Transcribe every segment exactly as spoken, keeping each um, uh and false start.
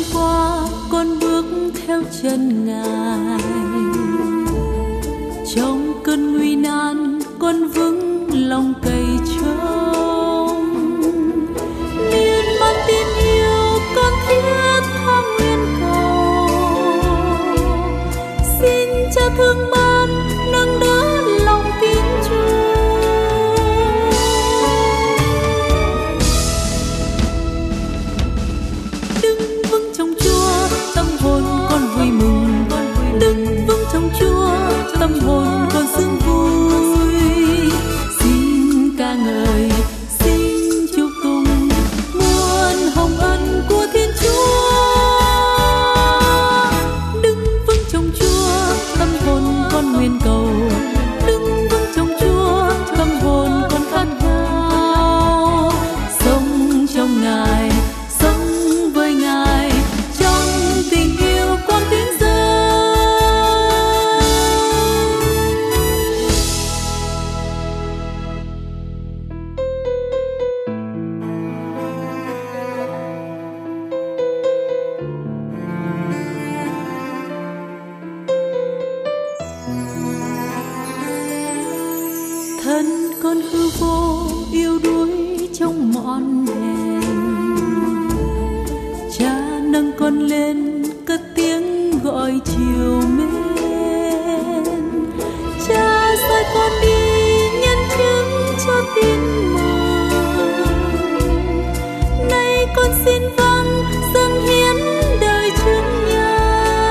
qua con bước theo chân Ngài. Trong cơn nguy nan con vững lòng cậy trông, miên man tin yêu con thiết tha nguyện cầu. Xin Cha thương ban nâng đỡ lòng tin Chúa. Đứng vững trong Chúa, tâm hồn con vui mừng. Đứng vững trong Chúa, tâm hồn con sướng vui. Xin ca ngợi, xin chúc tụng muôn hồng ân của Thiên Chúa. Đứng vững trong Chúa, tâm hồn con nguyện cầu. Đứng vững trong Chúa, tâm hồn con khát khao. Sống trong Ngài, sống với Ngài, trong tình yêu con tiếng dâng. Thân con hư vô yêu đuối trong mòn hèn. Cha nâng con lên cất tiếng gọi chiều mến. Cha sai con đi nhân chứng cho tin mừng. Nay con xin vâng dâng hiến đời chứng nhân.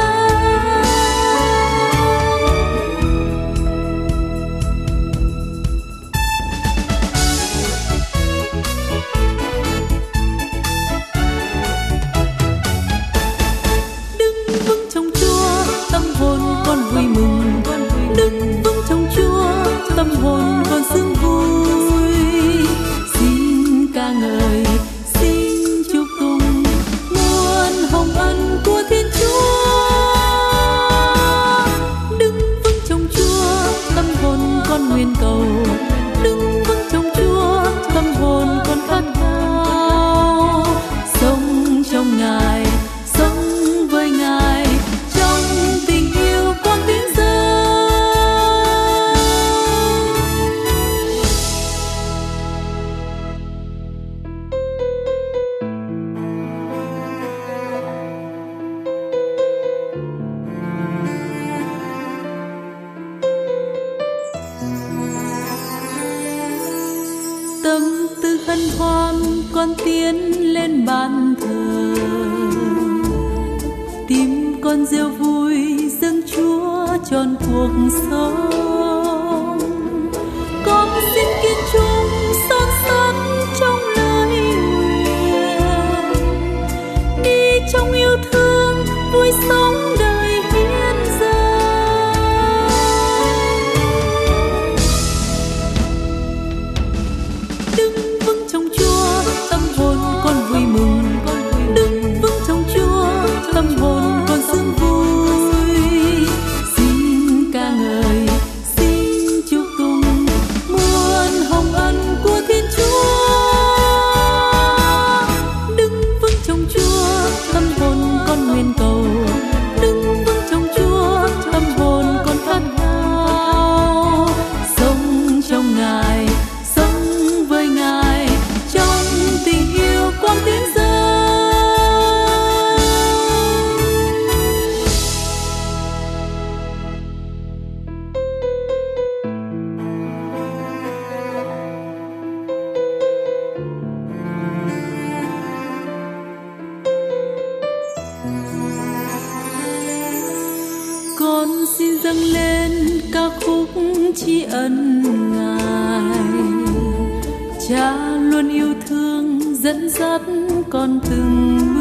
Đứng vững trong Chúa, tâm hồn con vui mừng. Đứng vững trong Chúa, tâm hồn con sướng vui. Xin ca ngợi, xin chúc tụng muôn hồng ân của Thiên Chúa. Đứng vững trong Chúa, tâm hồn con nguyện cầu. Đứng vững trong Chúa, tâm hồn con khát khao. Sống trong Ngài, sống với Ngài, trong tình yêu con tiếng dâng. Tâm tư hân hoan con tiến lên bàn thờ. Tim con reo vui dâng Chúa trọn cuộc sống. Con xin kiên trung son sắt trong lời nguyện. Đi trong yêu thương vui sống đời hiến dâng. Đứng vững trong Chúa, tâm hồn con vui mừng. Đứng vững trong Chúa, tâm hồn con sướng vui. Xin ca ngợi, xin chúc tụng muôn hồng ân của Thiên Chúa. Đứng vững trong Chúa, tâm hồn con nguyện cầu. Đứng vững trong Chúa, tâm hồn con khát khao. Sống trong Ngài, sống với Ngài, trong tình yêu con tiếng dâng. Con xin dâng lên ca khúc tri ân Ngài. Cha luôn yêu thương dẫn dắt con từng